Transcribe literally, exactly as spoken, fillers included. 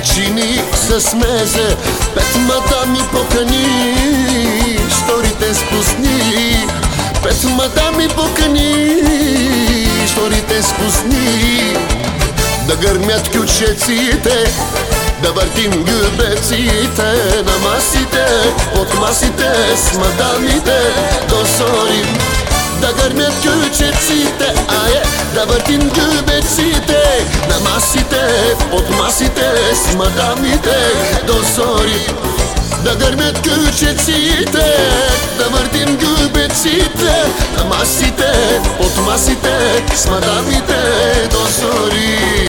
чини с мезе, пет мадами покани, шторите спусни. Пет мадами покани, шторите спусни. Да гърмят кючеците, да въртим гюбеците на масите, под масите с мадамите до зори. Да гърмят кючеците, ае, да въртим гюбеците на масите, под масите с мадамите до зори. Да гърмят кючеците, да въртим гюбеците на масите, под масите с мадамите до зори.